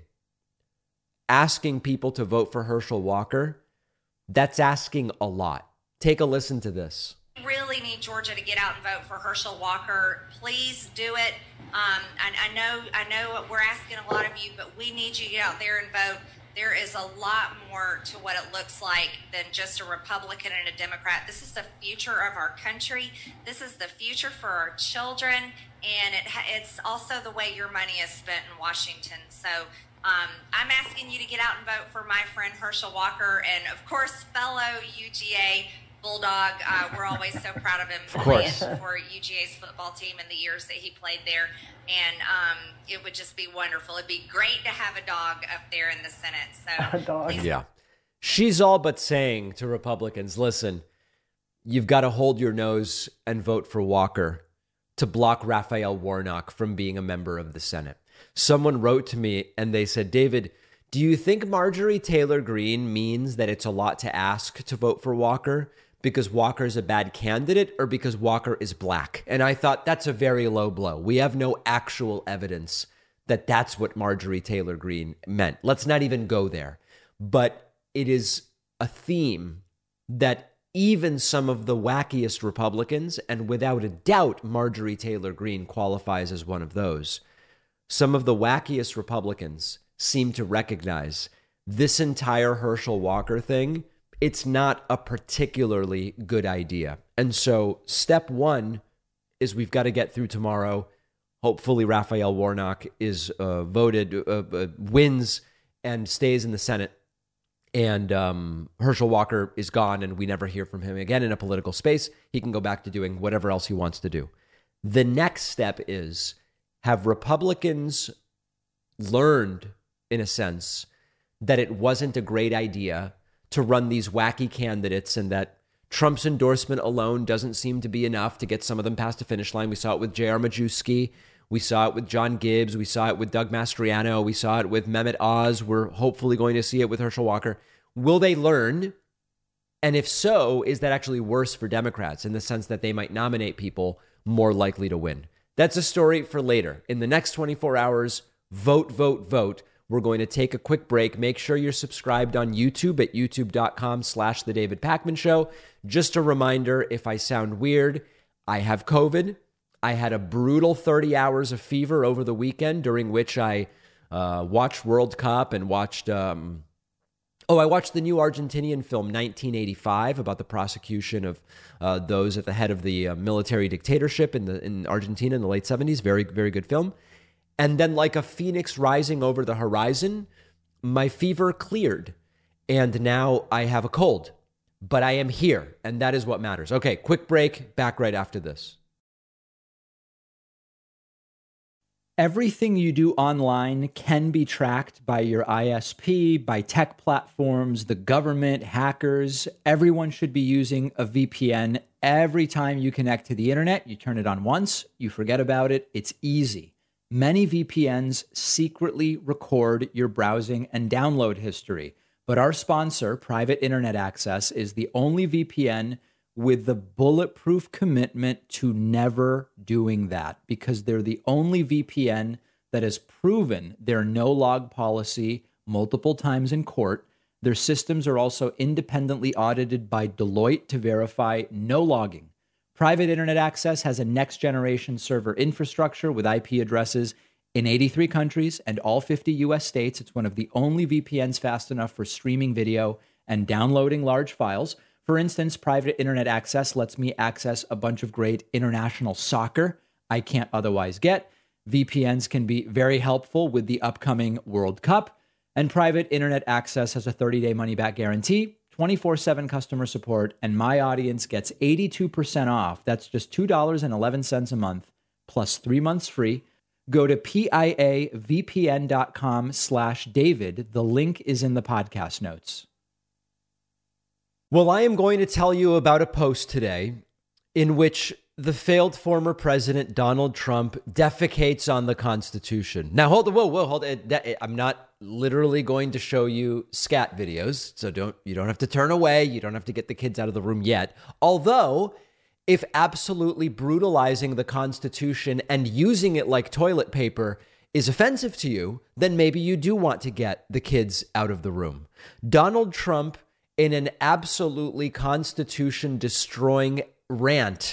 A: asking people to vote for Herschel Walker. That's asking a lot. Take a listen to this.
L: Really need Georgia to get out and vote for Herschel Walker. Please do it. Um, I, I know, I know we're asking a lot of you, but we need you to get out there and vote. There is a lot more to what it looks like than just a Republican and a Democrat. This is the future of our country. This is the future for our children, and it, it's also the way your money is spent in Washington. So um, I'm asking you to get out and vote for my friend Herschel Walker, and of course, fellow U G A Bulldog. Uh, we're always so proud of him playing for U G A's football team in the years that he played there. And um, it would just be wonderful. It'd be great to have a dog up there in the Senate. So,
A: a dog. Yeah. She's all but saying to Republicans, listen, you've got to hold your nose and vote for Walker to block Raphael Warnock from being a member of the Senate. Someone wrote to me and they said, David, do you think Marjorie Taylor Greene means that it's a lot to ask to vote for Walker because Walker is a bad candidate or because Walker is black? And I thought that's a very low blow. We have no actual evidence that that's what Marjorie Taylor Greene meant. Let's not even go there. But it is a theme that even some of the wackiest Republicans, and without a doubt, Marjorie Taylor Greene qualifies as one of those, some of the wackiest Republicans seem to recognize this entire Herschel Walker thing. It's not a particularly good idea. And so step one is we've got to get through tomorrow. Hopefully Raphael Warnock is uh, voted, uh, uh, wins and stays in the Senate. And um, Herschel Walker is gone and we never hear from him again in a political space. He can go back to doing whatever else he wants to do. The next step is, have Republicans learned, in a sense, that it wasn't a great idea to run these wacky candidates and that Trump's endorsement alone doesn't seem to be enough to get some of them past the finish line? We saw it with J R. Majewski. We saw it with John Gibbs. We saw it with Doug Mastriano. We saw it with Mehmet Oz. We're hopefully going to see it with Herschel Walker. Will they learn? And if so, is that actually worse for Democrats in the sense that they might nominate people more likely to win? That's a story for later. In the next twenty-four hours, vote, vote, vote. We're going to take a quick break. Make sure you're subscribed on YouTube at youtube.com slash The David Pakman Show. Just a reminder, if I sound weird, I have COVID. I had a brutal thirty hours of fever over the weekend, during which I uh, watched World Cup and watched... Um, oh, I watched the new Argentinian film nineteen eighty-five about the prosecution of uh, those at the head of the uh, military dictatorship in the in Argentina in the late seventies. Very, very good film. And then, like a phoenix rising over the horizon, my fever cleared. And now I have a cold. But I am here, and that is what matters. Okay, quick break. Back right after this.
B: Everything you do online can be tracked by your I S P, by tech platforms, the government, hackers. Everyone should be using a V P N. Every time you connect to the internet, you turn it on once, you forget about it. It's easy. Many V P Ns secretly record your browsing and download history, but our sponsor, Private Internet Access, is the only V P N with the bulletproof commitment to never doing that, because they're the only V P N that has proven their no-log policy multiple times in court. Their systems are also independently audited by Deloitte to verify no logging. Private Internet Access has a next-generation server infrastructure with I P addresses In eighty-three countries and all fifty U S states, it's one of the only V P Ns fast enough for streaming video and downloading large files. For instance, private internet access lets me access a bunch of great international soccer I can't otherwise get. V P Ns can be very helpful with the upcoming World Cup. And private internet access has a thirty-day money-back guarantee, twenty-four seven customer support, and my audience gets eighty-two percent off. That's just two dollars and eleven cents a month, plus three months free. Go to piavpn.com slash David. The link is in the podcast notes.
A: Well, I am going to tell you about a post today in which the failed former president Donald Trump defecates on the Constitution. Now, hold on, whoa, whoa, hold it. I'm not literally going to show you scat videos, so don't you don't have to turn away. You don't have to get the kids out of the room yet. Although, if absolutely brutalizing the Constitution and using it like toilet paper is offensive to you, then maybe you do want to get the kids out of the room. Donald Trump, in an absolutely Constitution-destroying rant,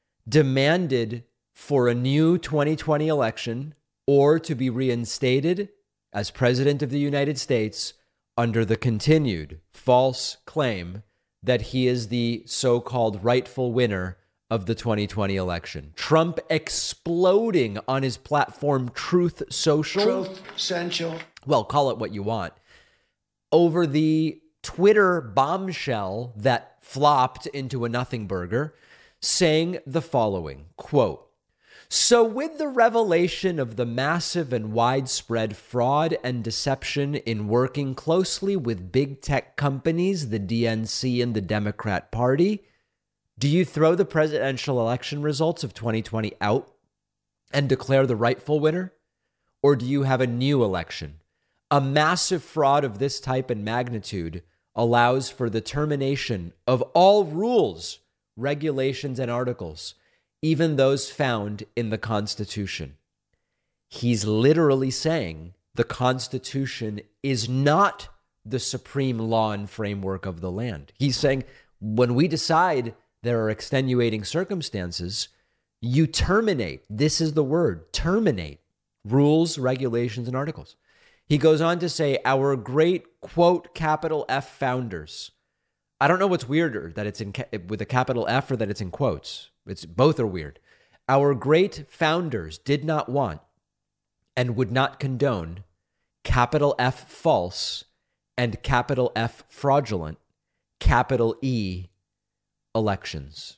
A: demanded for a new twenty twenty election or to be reinstated as president of the United States under the continued false claim that he is the so-called rightful winner of the twenty twenty election. Trump exploding on his platform Truth Social.
J: Truth Central.
A: Well, call it what you want. Over the Twitter bombshell that flopped into a nothing burger, saying the following, quote, "So with the revelation of the massive and widespread fraud and deception in working closely with big tech companies, the D N C and the Democrat Party, do you throw the presidential election results of twenty twenty out and declare the rightful winner? Or do you have a new election? A massive fraud of this type and magnitude allows for the termination of all rules, regulations, and articles, even those found in the Constitution." He's literally saying the Constitution is not the supreme law and framework of the land. He's saying when we decide there are extenuating circumstances, you terminate. This is the word, terminate rules, regulations, and articles. He goes on to say, our great, quote, capital F founders. I don't know what's weirder, that it's in ca- with a capital F or that it's in quotes. It's both are weird. Our great founders did not want and would not condone capital F false and capital F fraudulent, capital E elections.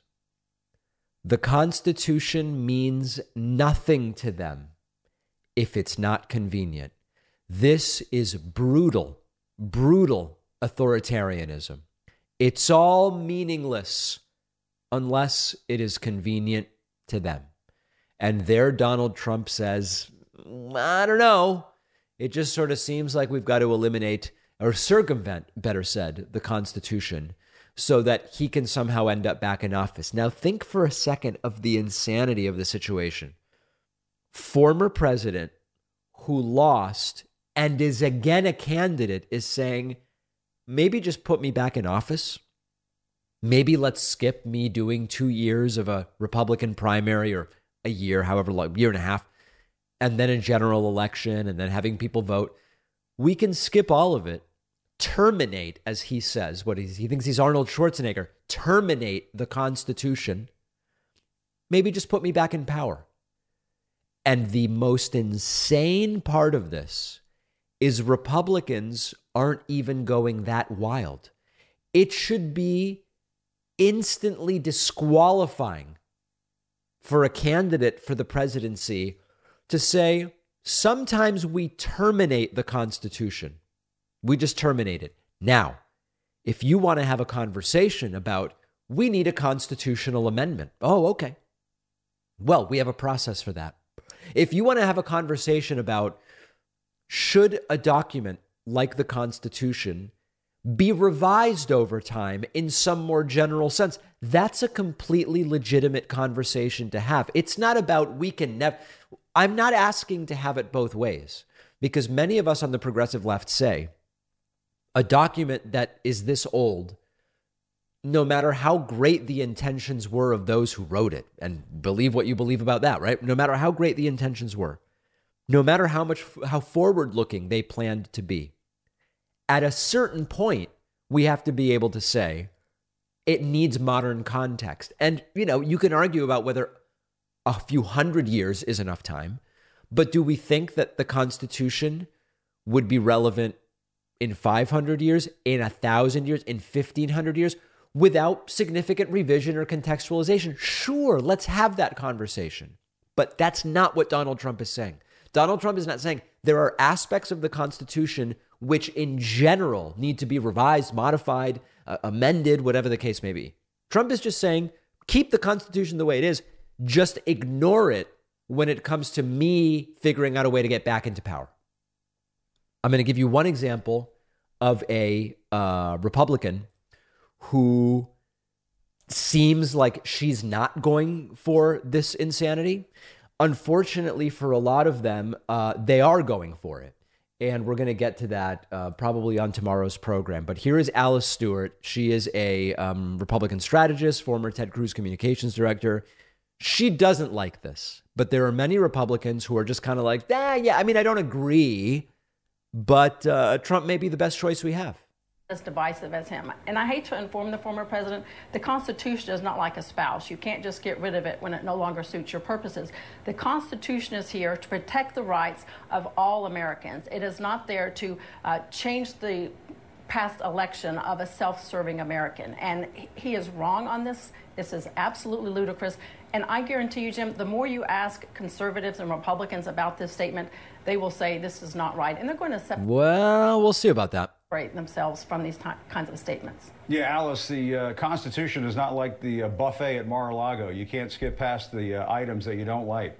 A: The Constitution means nothing to them if it's not convenient. This is brutal, brutal authoritarianism. It's all meaningless unless it is convenient to them. And there Donald Trump says, I don't know. It just sort of seems like we've got to eliminate or circumvent, better said, the Constitution so that he can somehow end up back in office. Now think for a second of the insanity of the situation. Former president who lost and is again a candidate is saying, maybe just put me back in office. Maybe let's skip me doing two years of a Republican primary or a year, however long, year and a half, and then a general election and then having people vote. We can skip all of it. Terminate, as he says, what he's, he thinks he's Arnold Schwarzenegger, terminate the Constitution. Maybe just put me back in power. And the most insane part of this is Republicans aren't even going that wild. It should be instantly disqualifying for a candidate for the presidency to say, sometimes we terminate the Constitution. We just terminate it. Now, if you want to have a conversation about, we need a constitutional amendment. Oh, okay. Well, we have a process for that. If you want to have a conversation about, should a document like the Constitution be revised over time in some more general sense, that's a completely legitimate conversation to have. It's not about we can never. I'm not asking to have it both ways, because many of us on the progressive left say a document that is this old, no matter how great the intentions were of those who wrote it, and believe what you believe about that, right? No matter how great the intentions were, no matter how much, how forward-looking they planned to be, at a certain point, we have to be able to say it needs modern context. And, you know, you can argue about whether a few hundred years is enough time, but do we think that the Constitution would be relevant in five hundred years, in one thousand years, in fifteen hundred years, without significant revision or contextualization? Sure, let's have that conversation. But that's not what Donald Trump is saying. Donald Trump is not saying there are aspects of the Constitution which in general need to be revised, modified, uh, amended, whatever the case may be. Trump is just saying, keep the Constitution the way it is, just ignore it when it comes to me figuring out a way to get back into power. I'm going to give you one example of a uh, Republican who seems like she's not going for this insanity. Unfortunately, for a lot of them, uh, they are going for it. And we're going to get to that uh, probably on tomorrow's program. But here is Alice Stewart. She is a um, Republican strategist, former Ted Cruz communications director. She doesn't like this. But there are many Republicans who are just kind of like, ah, yeah, I mean, I don't agree, but uh, Trump may be the best choice we have.
M: As divisive as him. And I hate to inform the former president, the Constitution is not like a spouse. You can't just get rid of it when it no longer suits your purposes. The Constitution is here to protect the rights of all Americans. It is not there to uh, change the past election of a self-serving American. And he is wrong on this. This is absolutely ludicrous. And I guarantee you, Jim, the more you ask conservatives and Republicans about this statement, they will say this is not right. And they're going to separate.
A: Well, we'll see about that.
M: Themselves from these t- kinds of statements.
N: Yeah, Alice, the uh, Constitution is not like the uh, buffet at Mar-a-Lago. You can't skip past the uh, items that you don't like.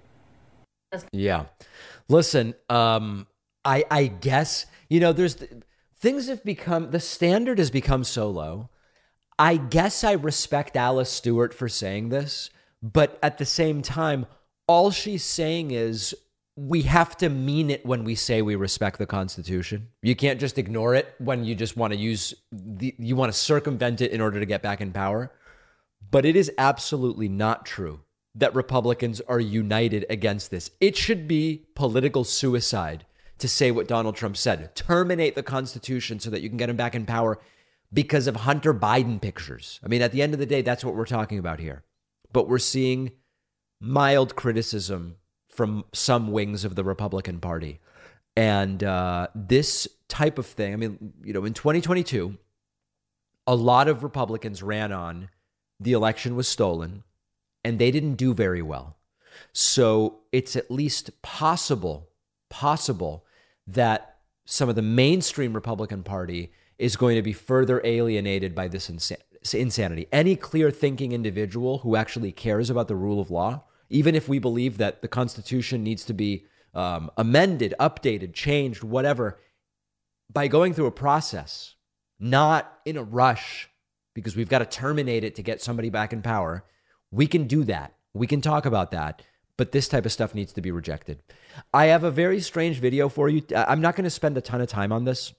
A: Yeah. Listen, um, I, I guess, you know, there's things have become, the standard has become so low. I guess I respect Alice Stewart for saying this, but at the same time, all she's saying is, we have to mean it when we say we respect the Constitution. You can't just ignore it when you just want to use the, you want to circumvent it in order to get back in power. But it is absolutely not true that Republicans are united against this. It should be political suicide to say what Donald Trump said. Terminate the Constitution so that you can get him back in power because of Hunter Biden pictures. I mean, at the end of the day, that's what we're talking about here. But we're seeing mild criticism from some wings of the Republican Party. And uh, this type of thing, I mean, you know, in twenty twenty-two, a lot of Republicans ran on the election was stolen, and they didn't do very well. So it's at least possible, possible that some of the mainstream Republican Party is going to be further alienated by this insa- insanity. Any clear-thinking individual who actually cares about the rule of law, even if we believe that the Constitution needs to be um, amended, updated, changed, whatever, by going through a process, not in a rush, because we've got to terminate it to get somebody back in power, we can do that. We can talk about that. But this type of stuff needs to be rejected. I have a very strange video for you. I'm not going to spend a ton of time on this,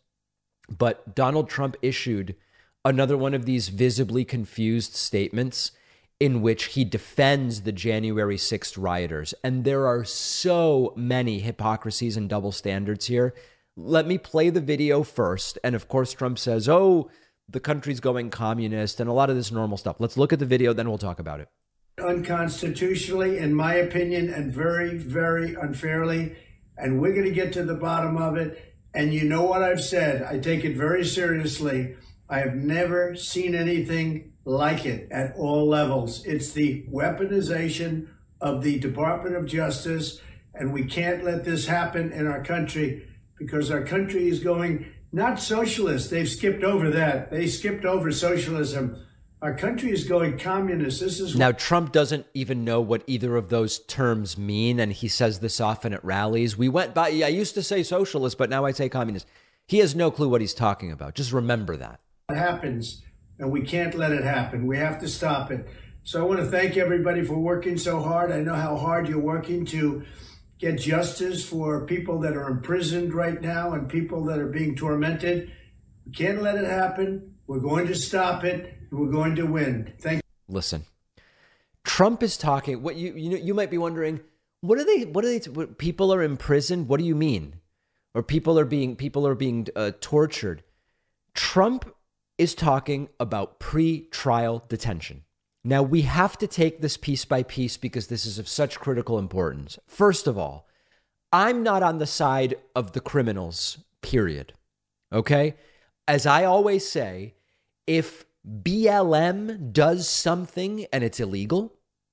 A: but Donald Trump issued another one of these visibly confused statements in which he defends the January sixth rioters. And there are so many hypocrisies and double standards here. Let me play the video first. And of course, Trump says, oh, the country's going communist and a lot of this normal stuff. Let's look at the video, then we'll talk about it.
J: Unconstitutionally, in my opinion, and very, very unfairly. And we're going to get to the bottom of it. And you know what I've said. I take it very seriously. I have never seen anything like it at all levels. It's the weaponization of the Department of Justice, and we can't let this happen in our country because our country is going not socialist. They've skipped over that. They skipped over socialism. Our country is going communist. This is
A: now Trump doesn't even know what either of those terms mean, and he says this often at rallies. We went by. I used to say socialist, but now I say communist. He has no clue what he's talking about. Just remember that.
J: It happens. And we can't let it happen. We have to stop it. So I want to thank everybody for working so hard. I know how hard you're working to get justice for people that are imprisoned right now and people that are being tormented. We can't let it happen. We're going to stop it. And we're going to win. Thank you.
A: Listen, Trump is talking. What you you know you might be wondering, What are they? What are they? What, people are imprisoned. What do you mean? Or people are being people are being uh, tortured. Trump is talking about pre-trial detention. Now we have to take this piece by piece because this is of such critical importance. First of all, I'm not on the side of the criminals. Period. Okay, as I always say, if B L M does something and it's illegal,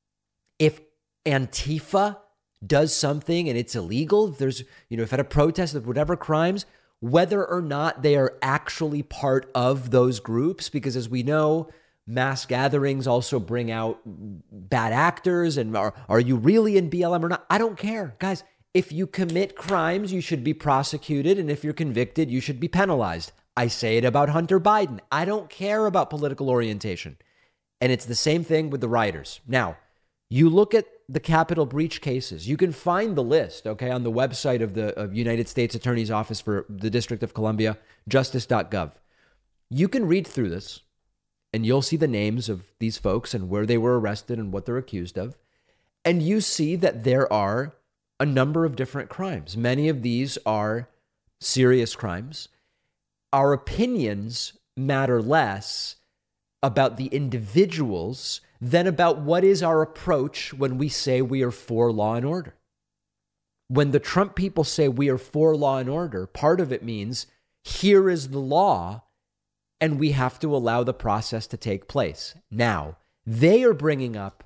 A: if Antifa does something and it's illegal, if there's, you know, if at a protest of whatever crimes, whether or not they are actually part of those groups, because as we know, mass gatherings also bring out bad actors. And are, are you really in B L M or not? I don't care. Guys, if you commit crimes, you should be prosecuted. And if you're convicted, you should be penalized. I say it about Hunter Biden. I don't care about political orientation. And it's the same thing with the rioters. Now, you look at the Capitol breach cases. You can find the list, okay, on the website of the of United States Attorney's Office for the District of Columbia, justice dot gov. You can read through this, and you'll see the names of these folks and where they were arrested and what they're accused of. And you see that there are a number of different crimes. Many of these are serious crimes. Our opinions matter less about the individuals than about what is our approach when we say we are for law and order. When the Trump people say we are for law and order, part of it means here is the law and we have to allow the process to take place. Now, they are bringing up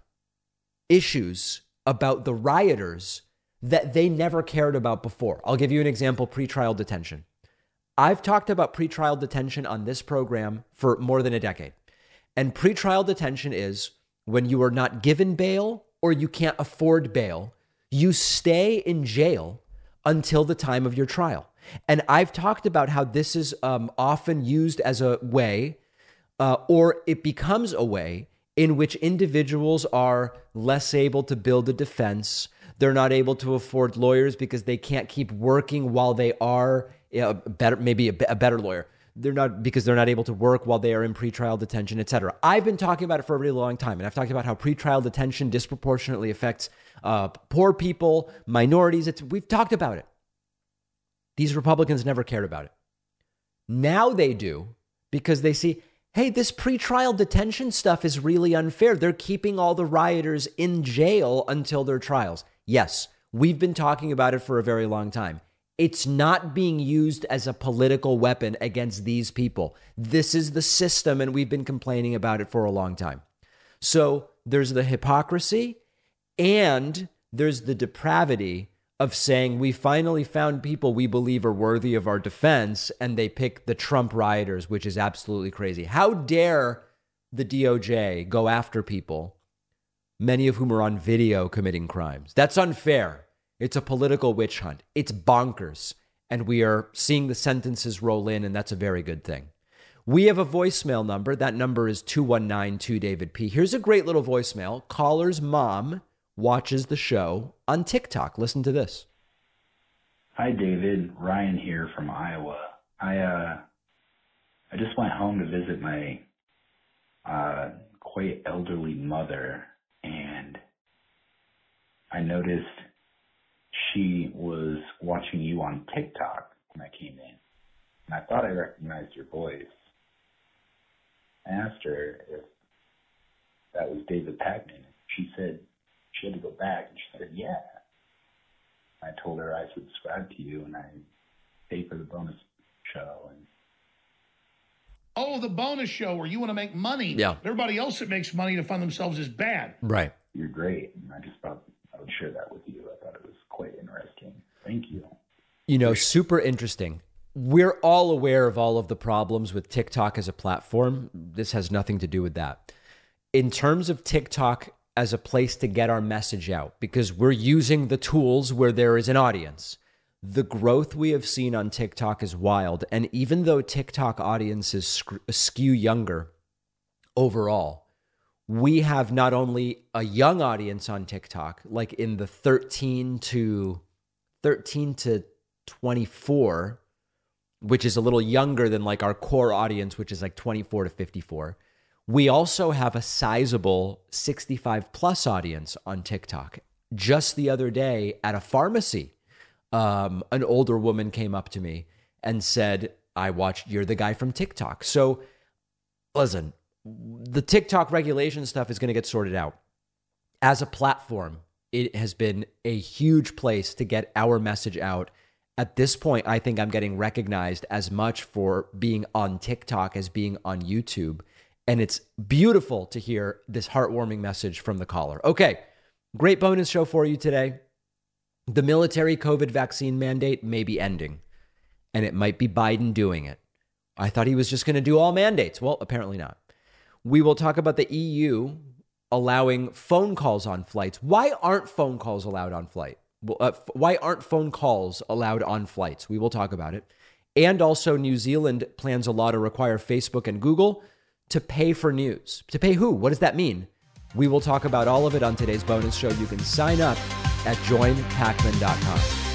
A: issues about the rioters that they never cared about before. I'll give you an example, pretrial detention. I've talked about pretrial detention on this program for more than a decade. And pretrial detention is when you are not given bail or you can't afford bail, you stay in jail until the time of your trial. And I've talked about how this is um, often used as a way, uh, or it becomes a way in which individuals are less able to build a defense. They're not able to afford lawyers because they can't keep working while they are you know, better, maybe a, a better lawyer. They're not because they're not able to work while they are in pretrial detention, et cetera. I've been talking about it for a really long time, and I've talked about how pretrial detention disproportionately affects uh, poor people, minorities. It's, we've talked about it. These Republicans never cared about it. Now they do because they see, hey, this pretrial detention stuff is really unfair. They're keeping all the rioters in jail until their trials. Yes, we've been talking about it for a very long time. It's not being used as a political weapon against these people. This is the system, and we've been complaining about it for a long time. So there's the hypocrisy and there's the depravity of saying we finally found people we believe are worthy of our defense, and they pick the Trump rioters, which is absolutely crazy. How dare the D O J go after people, many of whom are on video committing crimes? That's unfair. It's a political witch hunt. It's bonkers. And we are seeing the sentences roll in, and that's a very good thing. We have a voicemail number. That number is two one nine two David P. Here's a great little voicemail. Caller's mom watches the show on TikTok. Listen to this.
O: Hi, David. Ryan here from Iowa. I uh, I just went home to visit my uh, quite elderly mother, and I noticed she was watching you on TikTok when I came in, and I thought I recognized your voice. I asked her if that was David Pakman. She said she had to go back, and she said, yeah. I told her I subscribe to you, and I pay for the bonus show. And
C: oh, the bonus show where you want to make money.
A: Yeah.
C: Everybody else that makes money to fund themselves is bad.
A: Right.
O: You're great, and I just thought I would share that with you. I thought it was quite interesting. Thank you.
A: You know, super interesting. We're all aware of all of the problems with TikTok as a platform. This has nothing to do with that. In terms of TikTok as a place to get our message out, because we're using the tools where there is an audience, the growth we have seen on TikTok is wild. And even though TikTok audiences skew younger overall, we have not only a young audience on TikTok, like in the thirteen to twenty-four, which is a little younger than like our core audience, which is like twenty-four to fifty-four. We also have a sizable sixty-five plus audience on TikTok. just the other day at a pharmacy, um, an older woman came up to me and said, I watched, you're the guy from TikTok. So listen, the TikTok regulation stuff is going to get sorted out. As a platform, it has been a huge place to get our message out. At this point, I think I'm getting recognized as much for being on TikTok as being on YouTube. And it's beautiful to hear this heartwarming message from the caller. Okay, great bonus show for you today. The military COVID vaccine mandate may be ending, and it might be Biden doing it. I thought he was just going to do all mandates. Well, apparently not. We will talk about the E U allowing phone calls on flights. Why aren't phone calls allowed on flight? Uh, why aren't phone calls allowed on flights? We will talk about it. And also, New Zealand plans a law to require Facebook and Google to pay for news. To pay who? What does that mean? We will talk about all of it on today's bonus show. You can sign up at join pacman dot com.